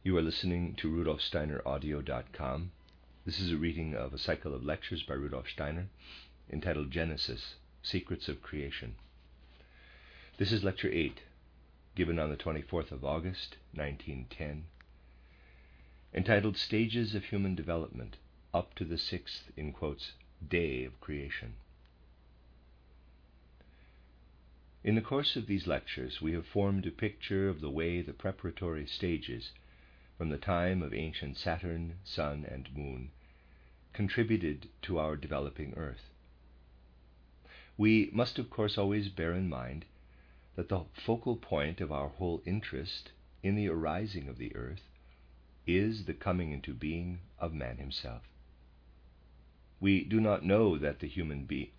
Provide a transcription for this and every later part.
You are listening to rudolfsteineraudio.com. This is a reading of a cycle of lectures by Rudolf Steiner entitled Genesis, Secrets of Creation. This is Lecture 8, given on the 24th of August, 1910, entitled Stages of Human Development up to the sixth, in quotes, day of creation. In the course of these lectures, we have formed a picture of the way the preparatory stages from the time of ancient Saturn, Sun, and Moon contributed to our developing Earth. We must, of course, always bear in mind that the focal point of our whole interest in the arising of the Earth is the coming into being of man himself. We do know that the human being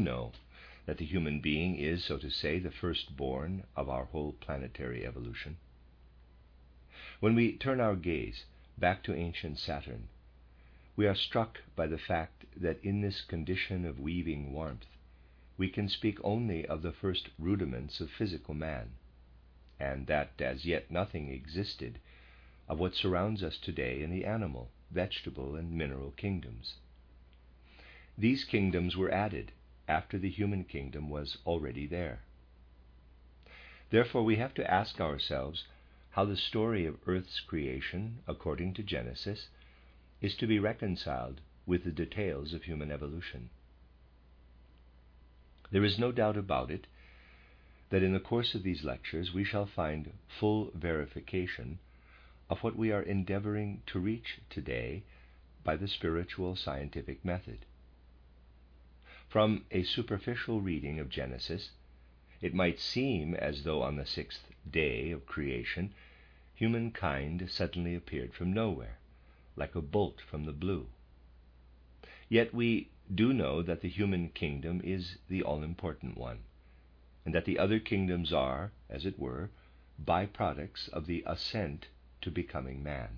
is, so to say, the firstborn of our whole planetary evolution. When we turn our gaze back to ancient Saturn, we are struck by the fact that in this condition of weaving warmth, we can speak only of the first rudiments of physical man, and that as yet nothing existed of what surrounds us today in the animal, vegetable, and mineral kingdoms. These kingdoms were added after the human kingdom was already there. Therefore, we have to ask ourselves how the story of Earth's creation, according to Genesis, is to be reconciled with the details of human evolution. There is no doubt about it that in the course of these lectures we shall find full verification of what we are endeavoring to reach today by the spiritual scientific method. From a superficial reading of Genesis, it might seem as though on the sixth day of creation, humankind suddenly appeared from nowhere, like a bolt from the blue. Yet we do know that the human kingdom is the all-important one, and that the other kingdoms are, as it were, byproducts of the ascent to becoming man.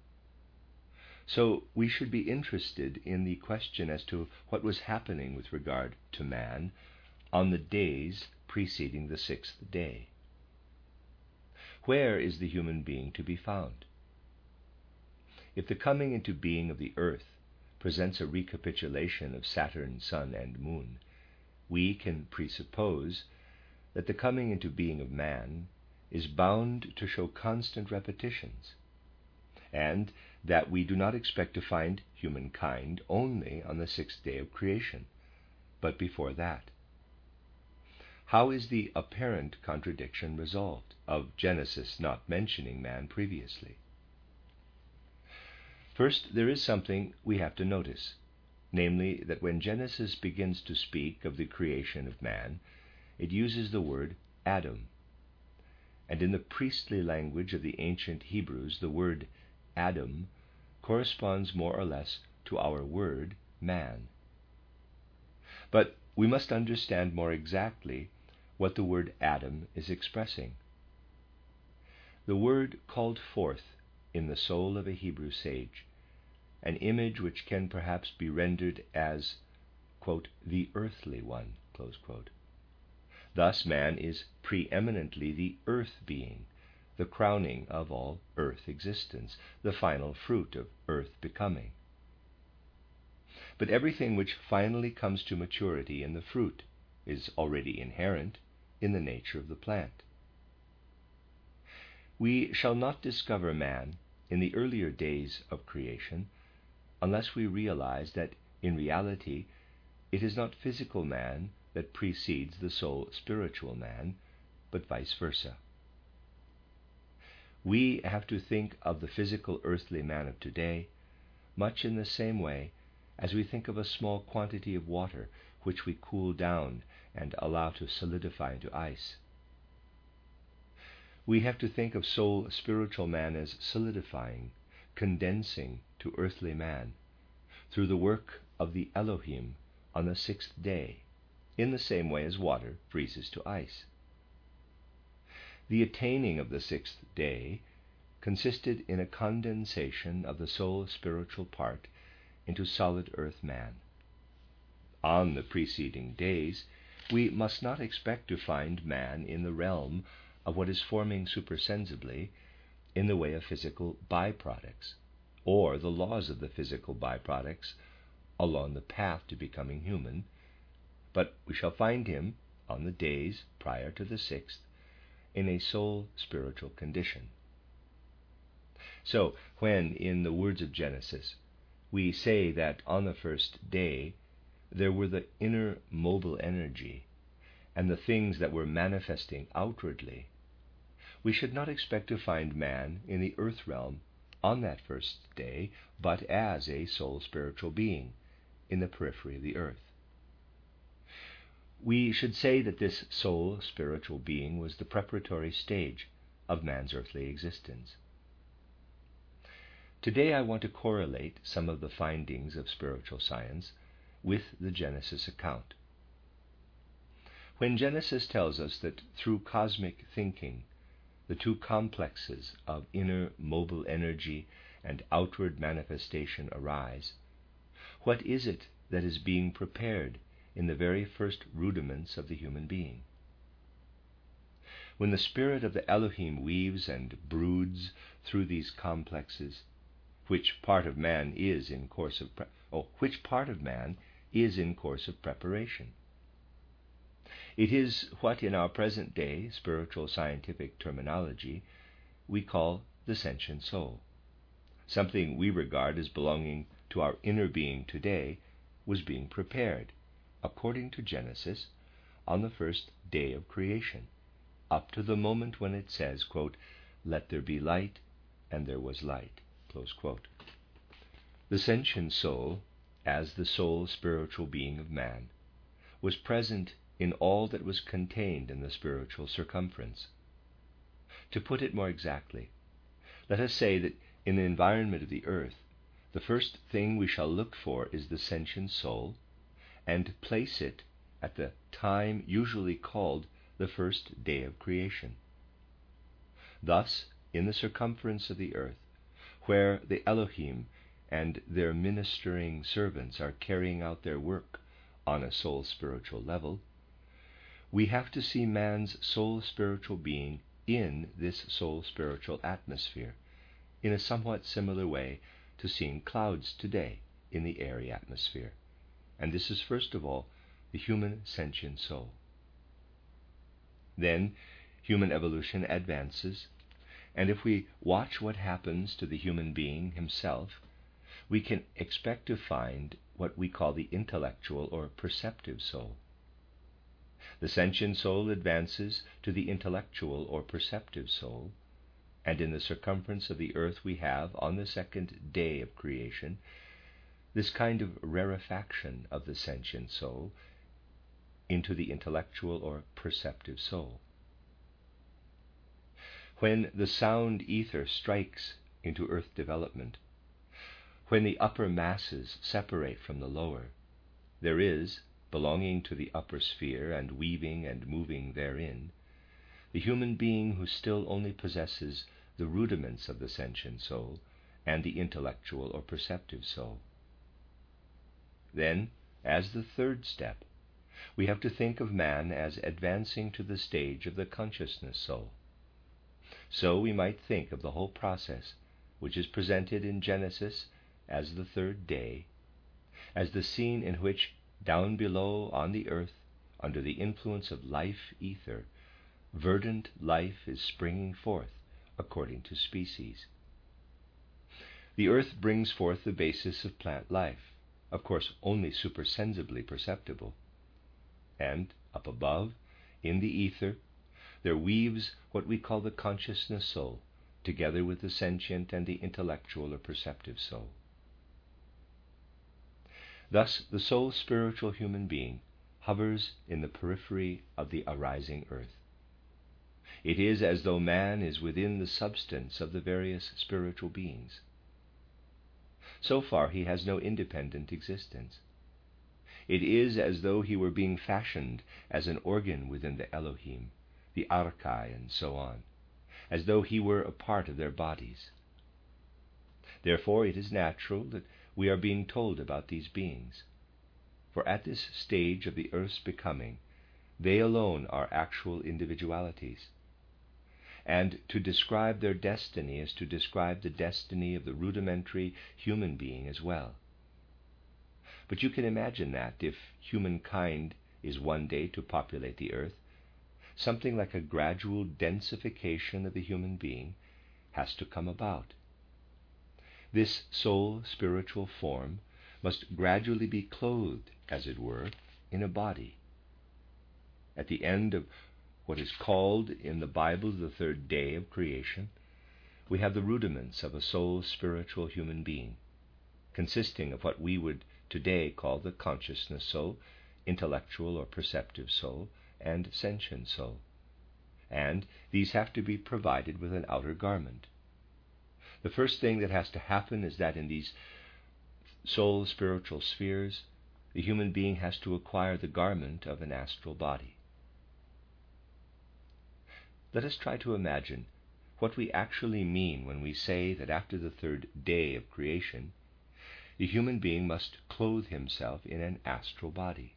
So we should be interested in the question as to what was happening with regard to man on the days preceding the sixth day. Where is the human being to be found? If the coming into being of the Earth presents a recapitulation of Saturn, Sun, and Moon, we can presuppose that the coming into being of man is bound to show constant repetitions, and that we do not expect to find humankind only on the sixth day of creation, but before that. How is the apparent contradiction resolved of Genesis not mentioning man previously? First, there is something we have to notice, namely that when Genesis begins to speak of the creation of man, it uses the word Adam. And in the priestly language of the ancient Hebrews, the word Adam corresponds more or less to our word man. But we must understand more exactly what the word Adam is expressing. The word called forth in the soul of a Hebrew sage an image which can perhaps be rendered as, quote, the earthly one, close quote. Thus man is preeminently the earth being, the crowning of all earth existence, the final fruit of earth becoming. But everything which finally comes to maturity in the fruit is already inherent in the nature of the plant. We shall not discover man in the earlier days of creation unless we realize that in reality it is not physical man that precedes the soul spiritual man, but vice versa. We have to think of the physical earthly man of today much in the same way as we think of a small quantity of water which we cool down and allow to solidify into ice. We have to think of soul spiritual man as solidifying, condensing to earthly man through the work of the Elohim on the sixth day, in the same way as water freezes to ice. The attaining of the sixth day consisted in a condensation of the soul spiritual part into solid earth man. On the preceding days, we must not expect to find man in the realm of what is forming supersensibly in the way of physical byproducts, or the laws of the physical byproducts along the path to becoming human, but we shall find him on the days prior to the 6th in a soul spiritual condition. So, when in the words of Genesis we say that on the first day there were the inner mobile energy and the things that were manifesting outwardly, we should not expect to find man in the earth realm on that first day, but as a soul spiritual being in the periphery of the earth. We should say that this soul spiritual being was the preparatory stage of man's earthly existence. Today I want to correlate some of the findings of spiritual science with the Genesis account. When Genesis tells us that through cosmic thinking, the two complexes of inner mobile energy and outward manifestation arise, what is it that is being prepared in the very first rudiments of the human being? When the spirit of the Elohim weaves and broods through these complexes, which part of man is in course of preparation? It is what in our present day spiritual scientific terminology we call the sentient soul. Something we regard as belonging to our inner being today was being prepared, according to Genesis, on the first day of creation, up to the moment when it says, quote, "Let there be light," and there was light. Close quote. The sentient soul, as the sole spiritual being of man, was present in all that was contained in the spiritual circumference. To put it more exactly, let us say that in the environment of the earth, the first thing we shall look for is the sentient soul, and place it at the time usually called the first day of creation. Thus, in the circumference of the earth, where the Elohim and their ministering servants are carrying out their work on a soul spiritual level, we have to see man's soul spiritual being in this soul spiritual atmosphere, in a somewhat similar way to seeing clouds today in the airy atmosphere. And this is first of all the human sentient soul. Then human evolution advances, and if we watch what happens to the human being himself, we can expect to find what we call the intellectual or perceptive soul. The sentient soul advances to the intellectual or perceptive soul, and in the circumference of the earth we have, on the second day of creation, this kind of rarefaction of the sentient soul into the intellectual or perceptive soul. When the sound ether strikes into earth development, when the upper masses separate from the lower, there is, belonging to the upper sphere and weaving and moving therein, the human being who still only possesses the rudiments of the sentient soul and the intellectual or perceptive soul. Then, as the third step, we have to think of man as advancing to the stage of the consciousness soul. So we might think of the whole process, which is presented in Genesis as the third day, as the scene in which, down below on the earth, under the influence of life ether, verdant life is springing forth according to species. The earth brings forth the basis of plant life, of course only supersensibly perceptible. And up above, in the ether, there weaves what we call the consciousness soul, together with the sentient and the intellectual or perceptive soul. Thus, the soul spiritual human being hovers in the periphery of the arising earth. It is as though man is within the substance of the various spiritual beings. So far, he has no independent existence. It is as though he were being fashioned as an organ within the Elohim, the Archai, and so on, as though he were a part of their bodies. Therefore, it is natural that we are being told about these beings, for at this stage of the earth's becoming, they alone are actual individualities. and to describe their destiny is to describe the destiny of the rudimentary human being as well. But you can imagine that if humankind is one day to populate the earth, something like a gradual densification of the human being has to come about. This soul spiritual form must gradually be clothed, as it were, in a body. At the end of what is called in the Bible the third day of creation, we have the rudiments of a soul spiritual human being, consisting of what we would today call the consciousness soul, intellectual or perceptive soul, and sentient soul. And these have to be provided with an outer garment. The first thing that has to happen is that in these soul spiritual spheres, the human being has to acquire the garment of an astral body. Let us try to imagine what we actually mean when we say that after the third day of creation, the human being must clothe himself in an astral body.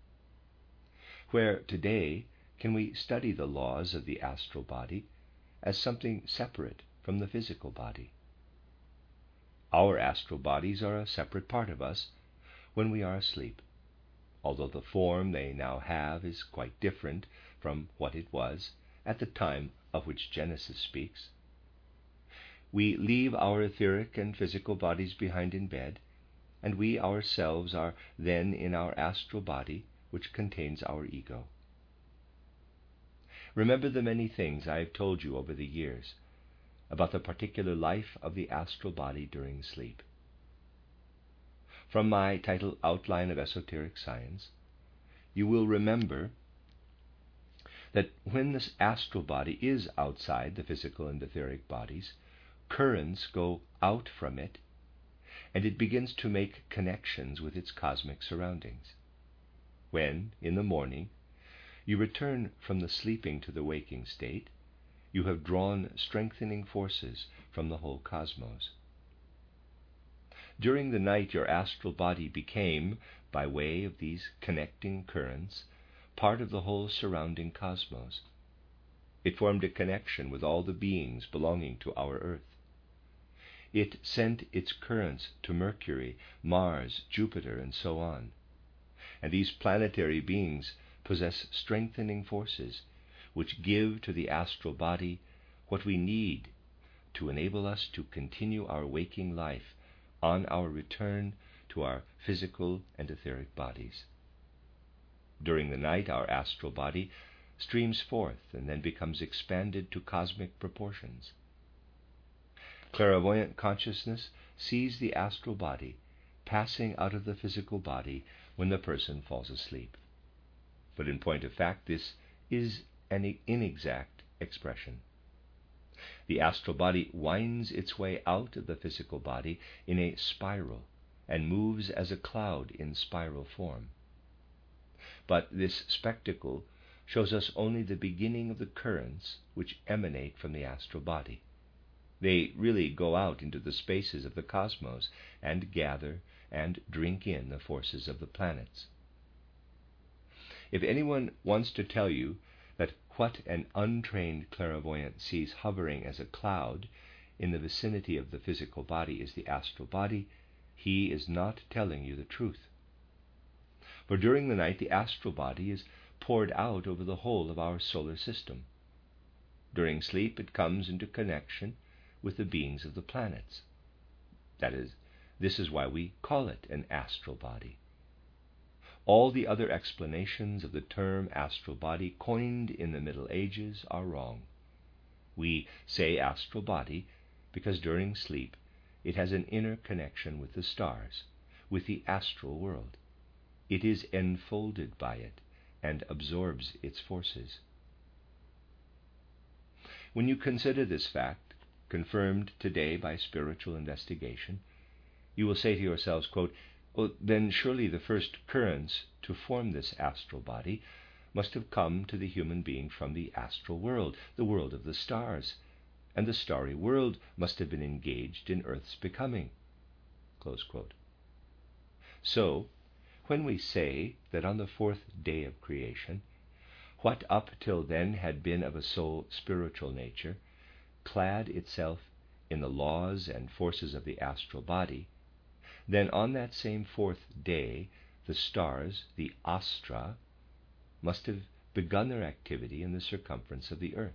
Where today can we study the laws of the astral body as something separate from the physical body? Our astral bodies are a separate part of us when we are asleep, although the form they now have is quite different from what it was at the time of which Genesis speaks. We leave our etheric and physical bodies behind in bed, and we ourselves are then in our astral body, which contains our ego. Remember the many things I have told you over the years about the particular life of the astral body during sleep. From my title, Outline of Esoteric Science, you will remember that when this astral body is outside the physical and etheric bodies, currents go out from it, and it begins to make connections with its cosmic surroundings. When, in the morning, you return from the sleeping to the waking state, you have drawn strengthening forces from the whole cosmos. During the night, your astral body became, by way of these connecting currents, part of the whole surrounding cosmos. It formed a connection with all the beings belonging to our earth. It sent its currents to Mercury, Mars, Jupiter, and so on. And these planetary beings possess strengthening forces which give to the astral body what we need to enable us to continue our waking life on our return to our physical and etheric bodies. During the night, our astral body streams forth and then becomes expanded to cosmic proportions. Clairvoyant consciousness sees the astral body passing out of the physical body when the person falls asleep. But in point of fact, this is an inexact expression. The astral body winds its way out of the physical body in a spiral and moves as a cloud in spiral form. But this spectacle shows us only the beginning of the currents which emanate from the astral body. They really go out into the spaces of the cosmos and gather and drink in the forces of the planets. If anyone wants to tell you that what an untrained clairvoyant sees hovering as a cloud in the vicinity of the physical body is the astral body, he is not telling you the truth. For during the night, the astral body is poured out over the whole of our solar system. During sleep, it comes into connection with the beings of the planets. That is, this is why we call it an astral body. All the other explanations of the term astral body coined in the Middle Ages are wrong. We say astral body because during sleep it has an inner connection with the stars, with the astral world. It is enfolded by it and absorbs its forces. When you consider this fact, confirmed today by spiritual investigation, you will say to yourselves, quote, "Well, then surely the first currents to form this astral body must have come to the human being from the astral world, the world of the stars, and the starry world must have been engaged in Earth's becoming." Close quote. So, when we say that on the fourth day of creation, what up till then had been of a sole spiritual nature, clad itself in the laws and forces of the astral body, then on that same fourth day the stars, the astra, must have begun their activity in the circumference of the earth.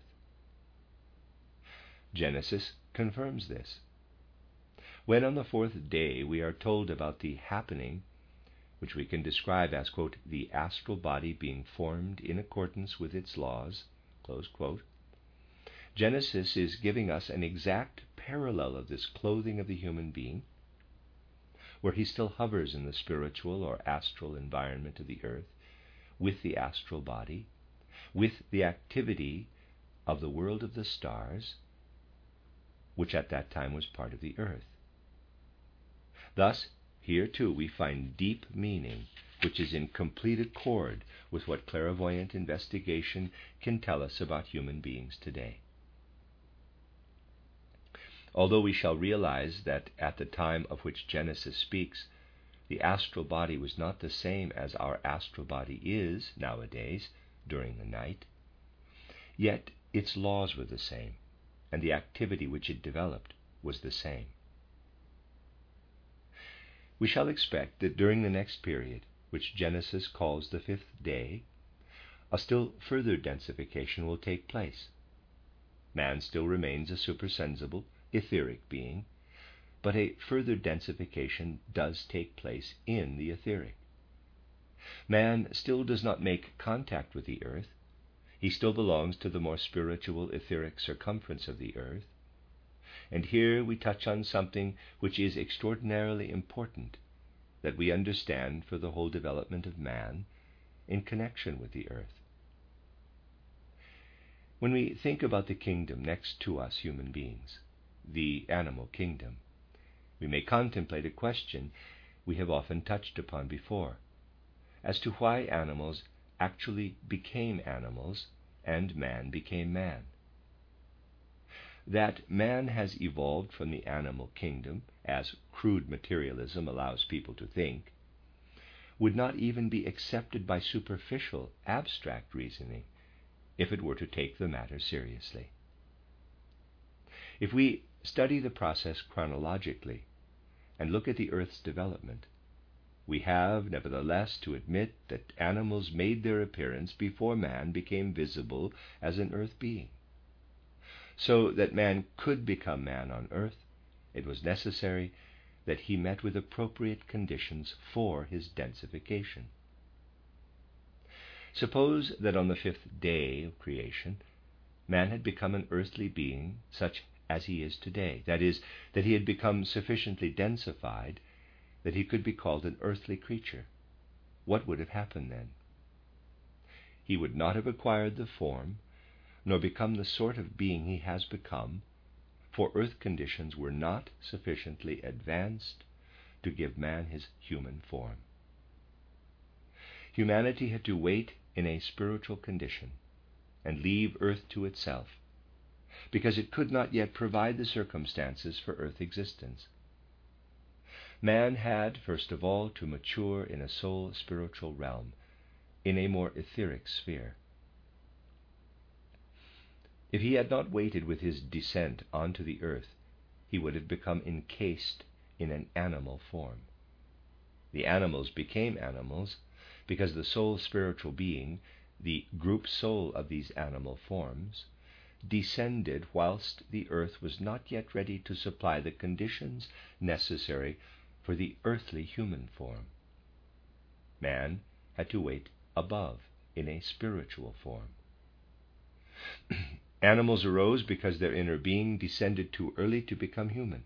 Genesis confirms this. When on the fourth day we are told about the happening, which we can describe as, quote, the astral body being formed in accordance with its laws, close quote, Genesis is giving us an exact parallel of this clothing of the human being, where he still hovers in the spiritual or astral environment of the earth, with the astral body, with the activity of the world of the stars, which at that time was part of the earth. Thus, here too we find deep meaning, which is in complete accord with what clairvoyant investigation can tell us about human beings today. Although we shall realize that at the time of which Genesis speaks, the astral body was not the same as our astral body is nowadays during the night, yet its laws were the same, and the activity which it developed was the same. We shall expect that during the next period, which Genesis calls the fifth day, a still further densification will take place. Man still remains a supersensible, etheric being, but a further densification does take place in the etheric. Man still does not make contact with the earth. He still belongs to the more spiritual, etheric circumference of the earth. And here we touch on something which is extraordinarily important that we understand for the whole development of man in connection with the earth. When we think about the kingdom next to us human beings, the animal kingdom, we may contemplate a question we have often touched upon before, as to why animals actually became animals and man became man. That man has evolved from the animal kingdom, as crude materialism allows people to think, would not even be accepted by superficial, abstract reasoning if it were to take the matter seriously. If we study the process chronologically and look at the earth's development, we have, nevertheless, to admit that animals made their appearance before man became visible as an earth being. So that man could become man on earth, it was necessary that he met with appropriate conditions for his densification. Suppose that on the fifth day of creation, man had become an earthly being such as he is today. That is, that he had become sufficiently densified that he could be called an earthly creature. What would have happened then? He would not have acquired the form, nor become the sort of being he has become, for earth conditions were not sufficiently advanced to give man his human form. Humanity had to wait in a spiritual condition and leave earth to itself, because it could not yet provide the circumstances for earth existence. Man had, first of all, to mature in a soul spiritual realm, in a more etheric sphere. If he had not waited with his descent onto the earth, he would have become encased in an animal form. The animals became animals because the soul spiritual being, the group soul of these animal forms, descended whilst the earth was not yet ready to supply the conditions necessary for the earthly human form. Man had to wait above in a spiritual form. Animals arose because their inner being descended too early to become human.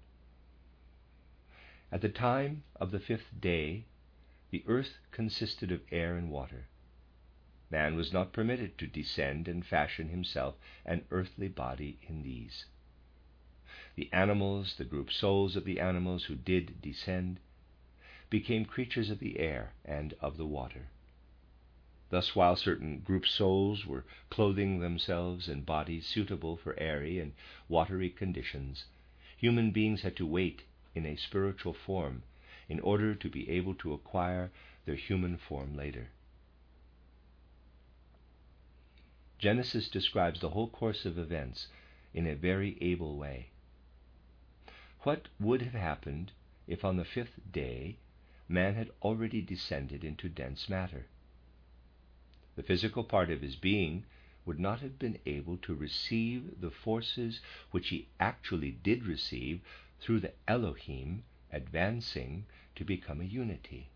At the time of the fifth day, the earth consisted of air and water. Man was not permitted to descend and fashion himself an earthly body in these. The animals, the group souls of the animals who did descend, became creatures of the air and of the water. Thus, while certain group souls were clothing themselves in bodies suitable for airy and watery conditions, human beings had to wait in a spiritual form in order to be able to acquire their human form later. Genesis describes the whole course of events in a very able way. What would have happened if on the fifth day man had already descended into dense matter? The physical part of his being would not have been able to receive the forces which he actually did receive through the Elohim advancing to become a unity.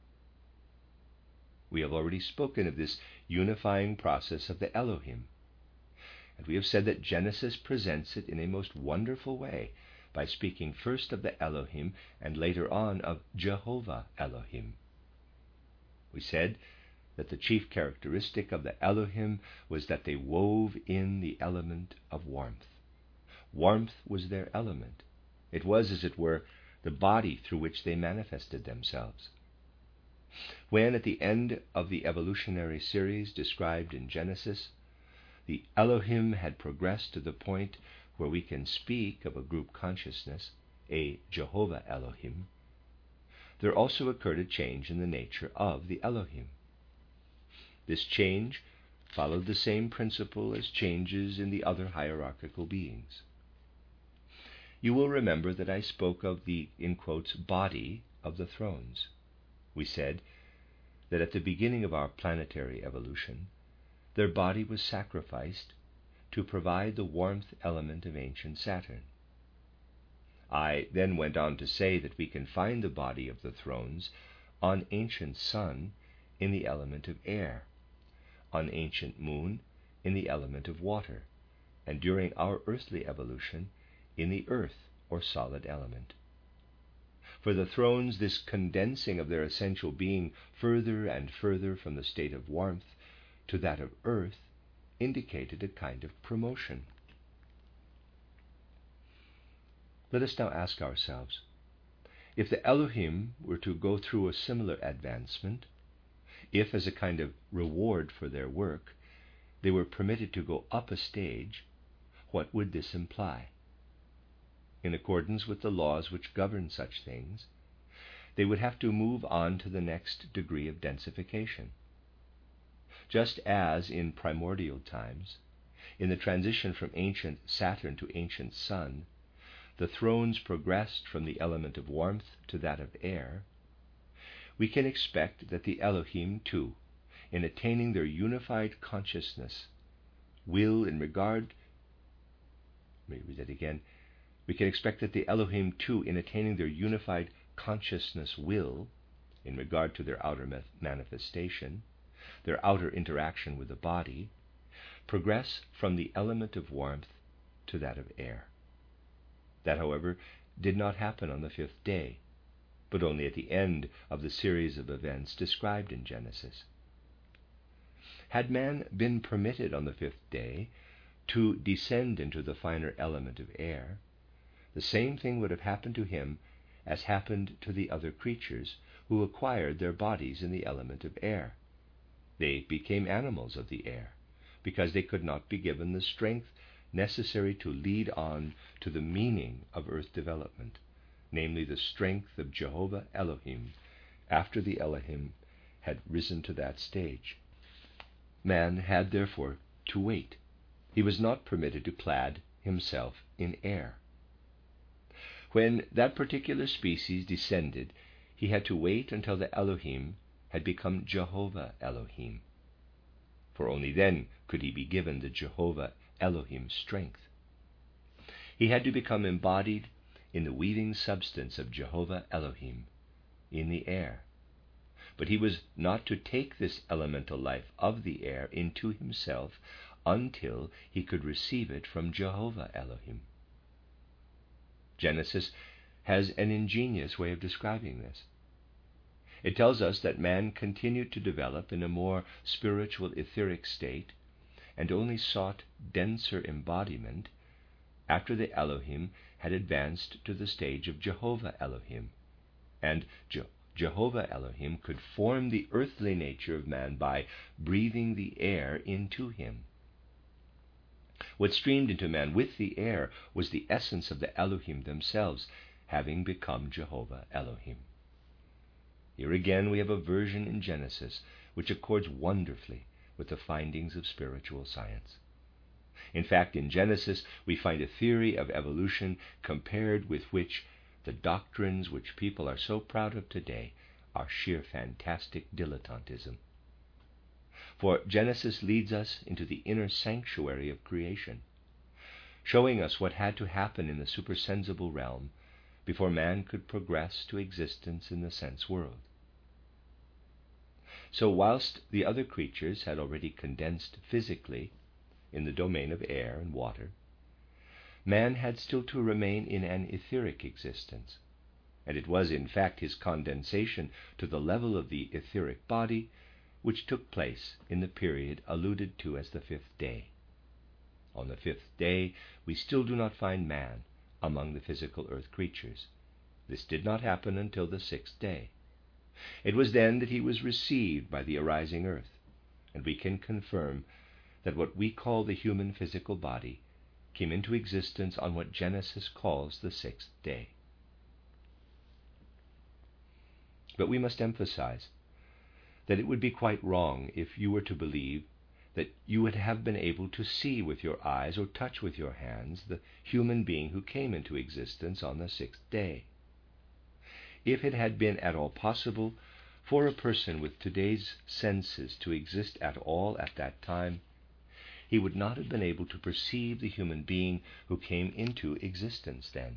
We have already spoken of this unifying process of the Elohim, and we have said that Genesis presents it in a most wonderful way by speaking first of the Elohim and later on of Jehovah Elohim. We said that the chief characteristic of the Elohim was that they wove in the element of warmth. Warmth was their element. It was, as it were, the body through which they manifested themselves. When, at the end of the evolutionary series described in Genesis, the Elohim had progressed to the point where we can speak of a group consciousness, a Jehovah Elohim, there also occurred a change in the nature of the Elohim. This change followed the same principle as changes in the other hierarchical beings. You will remember that I spoke of the, in quotes, body of the thrones. We said that at the beginning of our planetary evolution, their body was sacrificed to provide the warmth element of ancient Saturn. I then went on to say that we can find the body of the thrones on ancient Sun in the element of air, on ancient Moon in the element of water, and during our earthly evolution in the earth or solid element. For the thrones, this condensing of their essential being further and further from the state of warmth to that of earth indicated a kind of promotion. Let us now ask ourselves, if the Elohim were to go through a similar advancement, if as a kind of reward for their work, they were permitted to go up a stage, what would this imply? In accordance with the laws which govern such things, they would have to move on to the next degree of densification. Just as in primordial times, in the transition from ancient Saturn to ancient Sun, the thrones progressed from the element of warmth to that of air, we can expect that the Elohim, too, in attaining their unified consciousness, will, we can expect that the Elohim, too, in attaining their unified consciousness will, in regard to their outer manifestation, their outer interaction with the body, progress from the element of warmth to that of air. That, however, did not happen on the fifth day, but only at the end of the series of events described in Genesis. Had man been permitted on the fifth day to descend into the finer element of air, the same thing would have happened to him as happened to the other creatures who acquired their bodies in the element of air. They became animals of the air, because they could not be given the strength necessary to lead on to the meaning of earth development, namely the strength of Jehovah Elohim, after the Elohim had risen to that stage. Man had therefore to wait. He was not permitted to clad himself in air. When that particular species descended, he had to wait until the Elohim had become Jehovah Elohim, for only then could he be given the Jehovah Elohim strength. He had to become embodied in the weaving substance of Jehovah Elohim, in the air. But he was not to take this elemental life of the air into himself until he could receive it from Jehovah Elohim. Genesis has an ingenious way of describing this. It tells us that man continued to develop in a more spiritual etheric state and only sought denser embodiment after the Elohim had advanced to the stage of Jehovah Elohim, and Jehovah Elohim could form the earthly nature of man by breathing the air into him. What streamed into man with the air was the essence of the Elohim themselves, having become Jehovah Elohim. Here again we have a version in Genesis which accords wonderfully with the findings of spiritual science. In fact, in Genesis, we find a theory of evolution compared with which the doctrines which people are so proud of today are sheer fantastic dilettantism. For Genesis leads us into the inner sanctuary of creation, showing us what had to happen in the supersensible realm before man could progress to existence in the sense world. So whilst the other creatures had already condensed physically in the domain of air and water, man had still to remain in an etheric existence, and it was in fact his condensation to the level of the etheric body which took place in the period alluded to as the fifth day. On the fifth day, we still do not find man among the physical earth creatures. This did not happen until the sixth day. It was then that he was received by the arising earth, and we can confirm that what we call the human physical body came into existence on what Genesis calls the sixth day. But we must emphasize that it would be quite wrong if you were to believe that you would have been able to see with your eyes or touch with your hands the human being who came into existence on the sixth day. If it had been at all possible for a person with today's senses to exist at all at that time, he would not have been able to perceive the human being who came into existence then.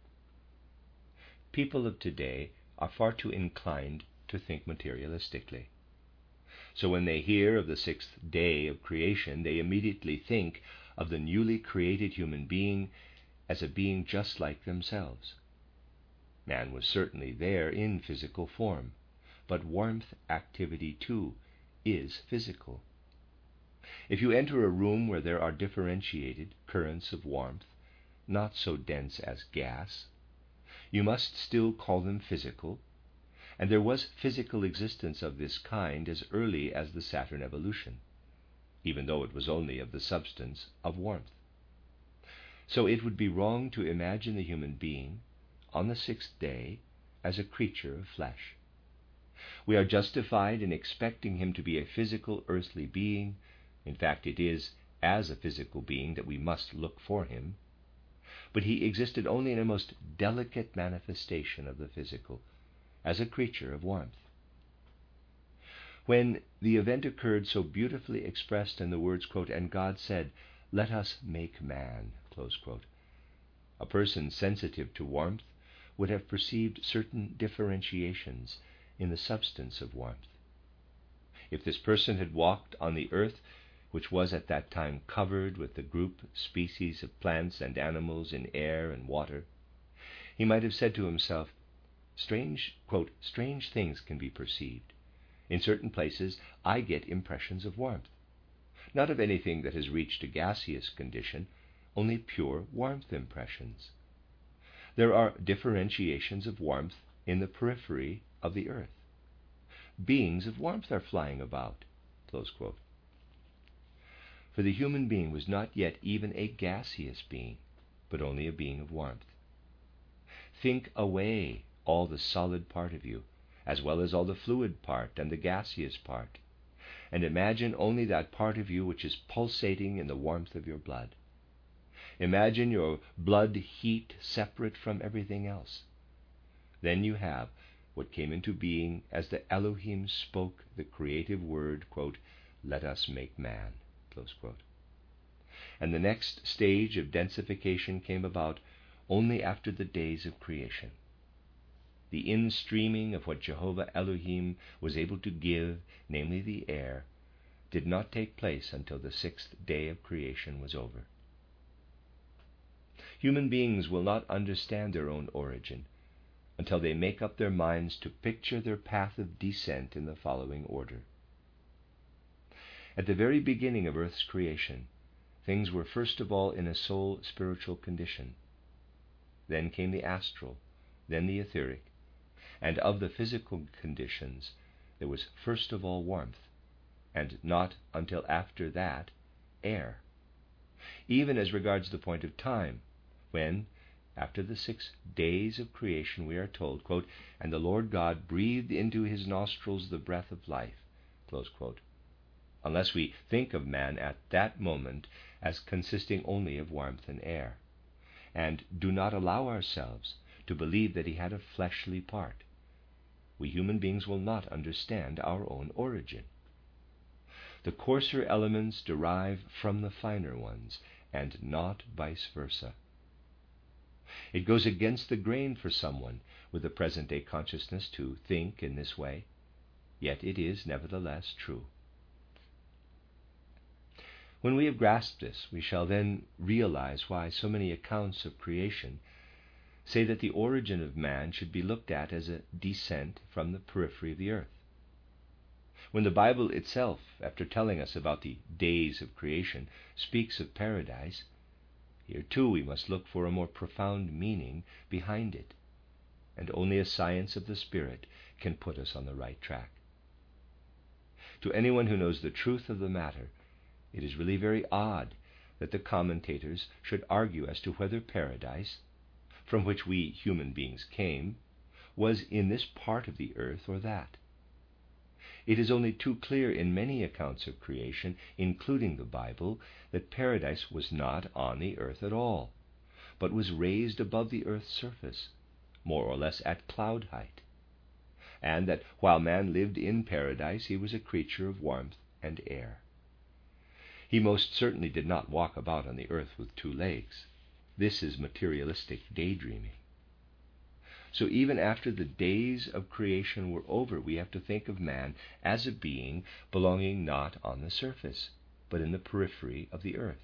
People of today are far too inclined to think materialistically. So when they hear of the sixth day of creation, they immediately think of the newly created human being as a being just like themselves. Man was certainly there in physical form, but warmth activity too is physical. If you enter a room where there are differentiated currents of warmth, not so dense as gas, you must still call them physical, and there was physical existence of this kind as early as the Saturn evolution, even though it was only of the substance of warmth. So it would be wrong to imagine the human being on the sixth day as a creature of flesh. We are justified in expecting him to be a physical earthly being. In fact, it is as a physical being that we must look for him. But he existed only in a most delicate manifestation of the physical, as a creature of warmth. When the event occurred so beautifully expressed in the words, quote, "And God said, 'Let us make man,'" close quote, a person sensitive to warmth would have perceived certain differentiations in the substance of warmth. If this person had walked on the earth, which was at that time covered with the group species of plants and animals in air and water, he might have said to himself, strange things can be perceived. In certain places I get impressions of warmth, not of anything that has reached a gaseous condition, only pure warmth impressions. There are differentiations of warmth in the periphery of the earth. Beings of warmth are flying about, close quote. For the human being was not yet even a gaseous being, but only a being of warmth. Think away all the solid part of you, as well as all the fluid part and the gaseous part, and imagine only that part of you which is pulsating in the warmth of your blood. Imagine your blood heat separate from everything else. Then you have what came into being as the Elohim spoke the creative word, quote, "Let us make man," close quote. And the next stage of densification came about only after the days of creation. The in-streaming of what Jehovah Elohim was able to give, namely the air, did not take place until the sixth day of creation was over. Human beings will not understand their own origin until they make up their minds to picture their path of descent in the following order. At the very beginning of Earth's creation, things were first of all in a soul spiritual condition. Then came the astral, then the etheric, and of the physical conditions there was first of all warmth, and not until after that air. Even as regards the point of time, when, after the 6 days of creation, we are told, quote, "And the Lord God breathed into his nostrils the breath of life," close quote. unless we think of man at that moment as consisting only of warmth and air, and do not allow ourselves to believe that he had a fleshly part. We human beings will not understand our own origin. The coarser elements derive from the finer ones, and not vice versa. It goes against the grain for someone with a present-day consciousness to think in this way, yet it is nevertheless true. When we have grasped this, we shall then realize why so many accounts of creation say that the origin of man should be looked at as a descent from the periphery of the earth. When the Bible itself, after telling us about the days of creation, speaks of paradise, here too we must look for a more profound meaning behind it, and only a science of the Spirit can put us on the right track. To anyone who knows the truth of the matter, it is really very odd that the commentators should argue as to whether paradise, from which we human beings came, was in this part of the earth or that. It is only too clear in many accounts of creation, including the Bible, that paradise was not on the earth at all, but was raised above the earth's surface, more or less at cloud height, and that while man lived in paradise, he was a creature of warmth and air. He most certainly did not walk about on the earth with 2 legs. This is materialistic daydreaming. So even after the days of creation were over, we have to think of man as a being belonging not on the surface, but in the periphery of the earth.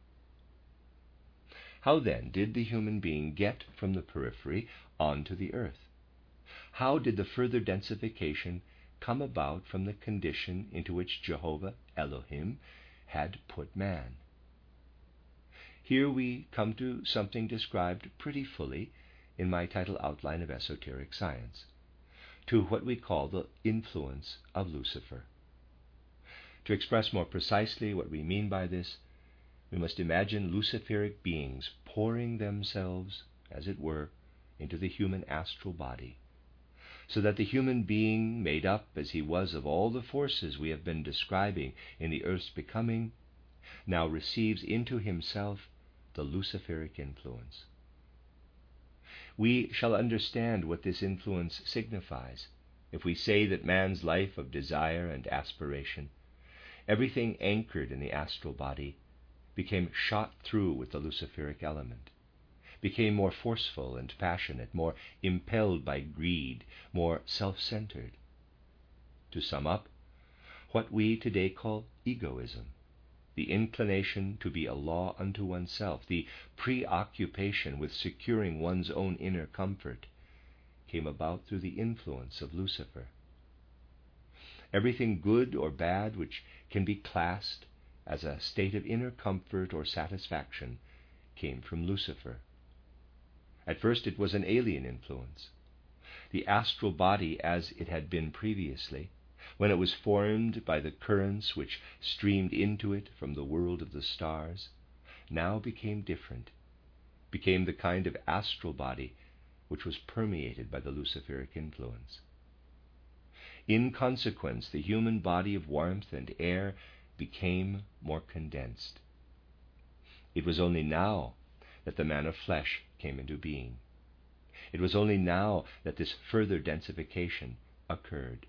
How then did the human being get from the periphery onto the earth? How did the further densification come about from the condition into which Jehovah Elohim had put man? Here we come to something described pretty fully in my title outline of esoteric science, to what we call the influence of Lucifer. To express more precisely what we mean by this, we must imagine Luciferic beings pouring themselves, as it were, into the human astral body, so that the human being, made up as he was of all the forces we have been describing in the earth's becoming, now receives into himself the Luciferic influence. We shall understand what this influence signifies if we say that man's life of desire and aspiration, everything anchored in the astral body, became shot through with the Luciferic element, became more forceful and passionate, more impelled by greed, more self-centered. To sum up, what we today call egoism, the inclination to be a law unto oneself, the preoccupation with securing one's own inner comfort, came about through the influence of Lucifer. Everything good or bad which can be classed as a state of inner comfort or satisfaction came from Lucifer. At first it was an alien influence. The astral body as it had been previously, when it was formed by the currents which streamed into it from the world of the stars, now became different, became the kind of astral body which was permeated by the Luciferic influence. In consequence, the human body of warmth and air became more condensed. It was only now that the man of flesh came into being. It was only now that this further densification occurred.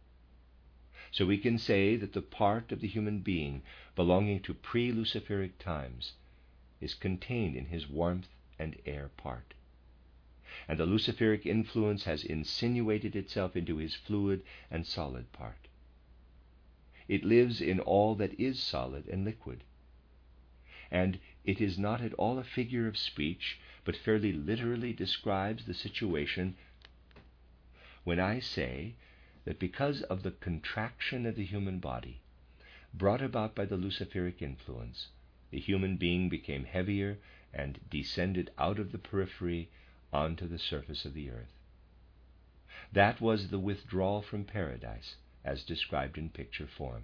So we can say that the part of the human being belonging to pre-Luciferic times is contained in his warmth and air part, and the Luciferic influence has insinuated itself into his fluid and solid part. It lives in all that is solid and liquid, and it is not at all a figure of speech, but fairly literally describes the situation when I say that because of the contraction of the human body, brought about by the Luciferic influence, the human being became heavier and descended out of the periphery onto the surface of the earth. That was the withdrawal from paradise, as described in picture form.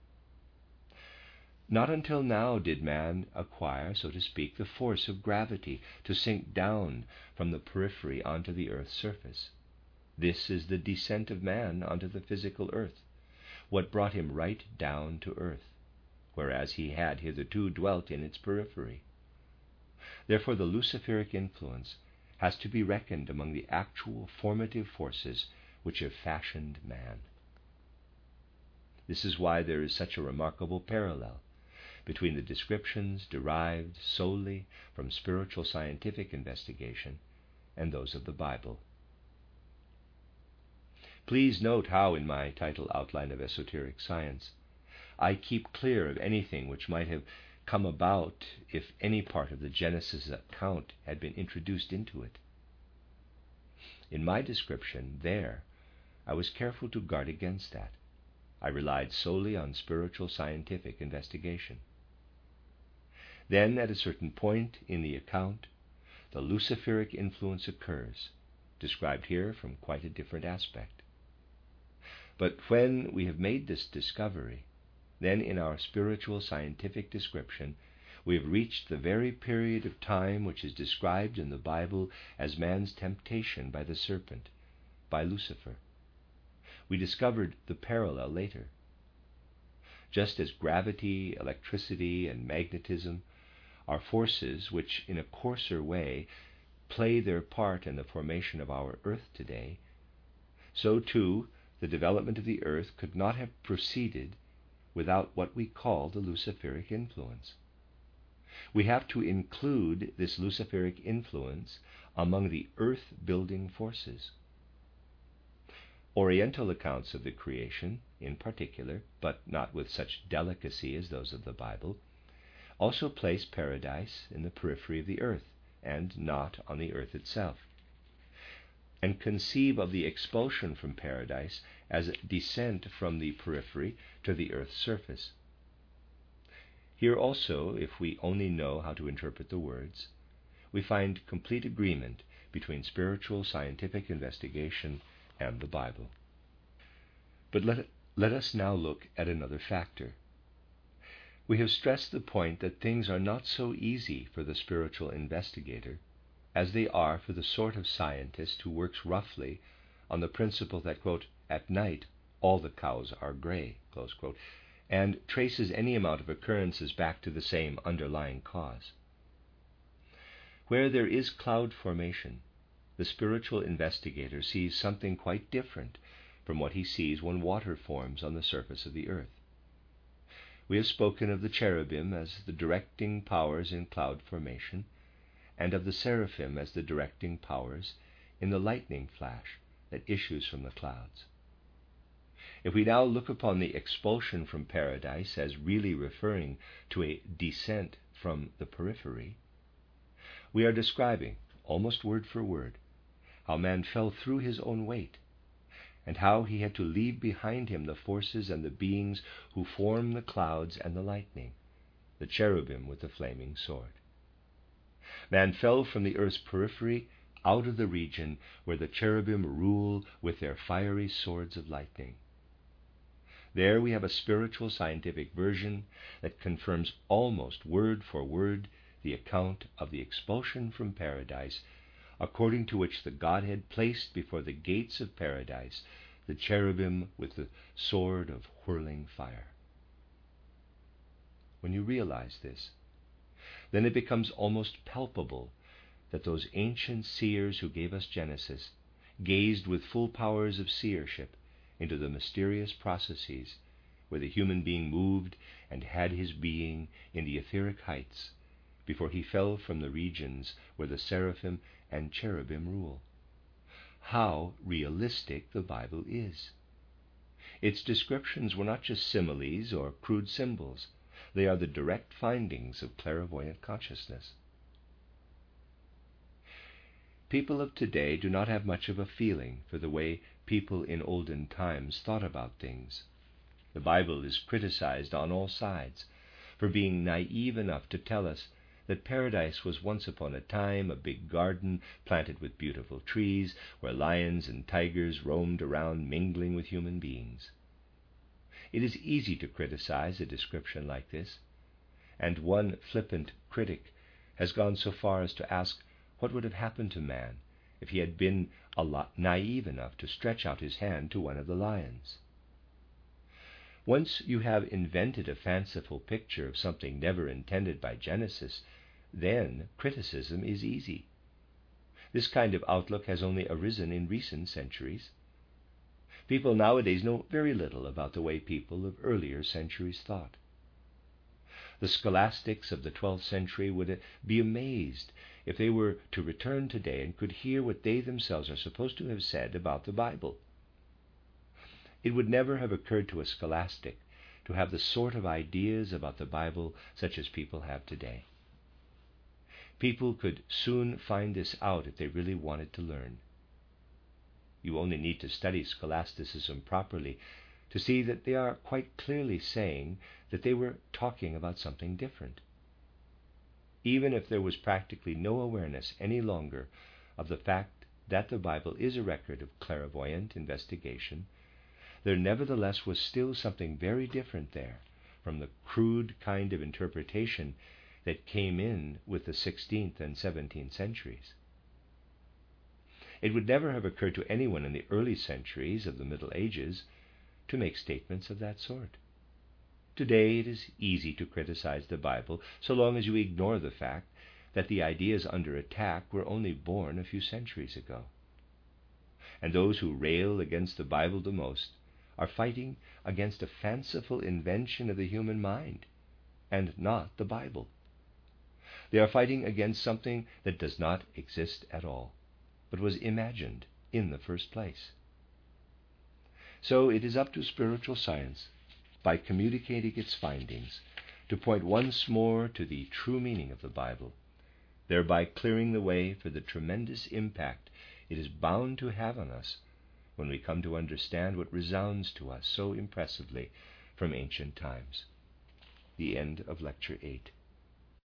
Not until now did man acquire, so to speak, the force of gravity to sink down from the periphery onto the earth's surface. This is the descent of man onto the physical earth, what brought him right down to earth, whereas he had hitherto dwelt in its periphery. Therefore the Luciferic influence has to be reckoned among the actual formative forces which have fashioned man. This is why there is such a remarkable parallel between the descriptions derived solely from spiritual scientific investigation and those of the Bible. Please note how in my title outline of esoteric science, I keep clear of anything which might have come about if any part of the Genesis account had been introduced into it. In my description there, I was careful to guard against that. I relied solely on spiritual scientific investigation. Then, at a certain point in the account, the Luciferic influence occurs, described here from quite a different aspect. But when we have made this discovery, then in our spiritual scientific description, we have reached the very period of time which is described in the Bible as man's temptation by the serpent, by Lucifer. We discovered the parallel later. Just as gravity, electricity, and magnetism are forces which, in a coarser way, play their part in the formation of our earth today, so too the development of the earth could not have proceeded without what we call the Luciferic influence. We have to include this Luciferic influence among the earth-building forces. Oriental accounts of the creation, in particular, but not with such delicacy as those of the Bible, also place paradise in the periphery of the earth, and not on the earth itself, and conceive of the expulsion from paradise as a descent from the periphery to the earth's surface. Here also, if we only know how to interpret the words, we find complete agreement between spiritual scientific investigation and the Bible. But let us now look at another factor. We have stressed the point that things are not so easy for the spiritual investigator as they are for the sort of scientist who works roughly on the principle that, quote, at night all the cows are gray, close quote, and traces any amount of occurrences back to the same underlying cause. Where there is cloud formation, the spiritual investigator sees something quite different from what he sees when water forms on the surface of the earth. We have spoken of the cherubim as the directing powers in cloud formation, and of the seraphim as the directing powers in the lightning flash that issues from the clouds. If we now look upon the expulsion from paradise as really referring to a descent from the periphery, we are describing, almost word for word, how man fell through his own weight, and how he had to leave behind him the forces and the beings who form the clouds and the lightning, the cherubim with the flaming sword. Man fell from the earth's periphery out of the region where the cherubim rule with their fiery swords of lightning. There we have a spiritual scientific version that confirms almost word for word the account of the expulsion from paradise, according to which the Godhead placed before the gates of paradise the cherubim with the sword of whirling fire. When you realize this, then it becomes almost palpable that those ancient seers who gave us Genesis gazed with full powers of seership into the mysterious processes where the human being moved and had his being in the etheric heights before he fell from the regions where the seraphim and cherubim rule. How realistic the Bible is! Its descriptions were not just similes or crude symbols. They are the direct findings of clairvoyant consciousness. People of today do not have much of a feeling for the way people in olden times thought about things. The Bible is criticized on all sides for being naive enough to tell us that paradise was once upon a time a big garden planted with beautiful trees where lions and tigers roamed around mingling with human beings. It is easy to criticize a description like this, and one flippant critic has gone so far as to ask what would have happened to man if he had been naive enough to stretch out his hand to one of the lions. Once you have invented a fanciful picture of something never intended by Genesis, then criticism is easy. This kind of outlook has only arisen in recent centuries. People nowadays know very little about the way people of earlier centuries thought. The scholastics of the 12th century would be amazed if they were to return today and could hear what they themselves are supposed to have said about the Bible. It would never have occurred to a scholastic to have the sort of ideas about the Bible such as people have today. People could soon find this out if they really wanted to learn. You only need to study scholasticism properly to see that they are quite clearly saying that they were talking about something different. Even if there was practically no awareness any longer of the fact that the Bible is a record of clairvoyant investigation, there nevertheless was still something very different there from the crude kind of interpretation that came in with the 16th and 17th centuries. It would never have occurred to anyone in the early centuries of the Middle Ages to make statements of that sort. Today it is easy to criticize the Bible so long as you ignore the fact that the ideas under attack were only born a few centuries ago. And those who rail against the Bible the most are fighting against a fanciful invention of the human mind, and not the Bible. They are fighting against something that does not exist at all, but was imagined in the first place. So it is up to spiritual science, by communicating its findings, to point once more to the true meaning of the Bible, thereby clearing the way for the tremendous impact it is bound to have on us when we come to understand what resounds to us so impressively from ancient times. The end of Lecture 8.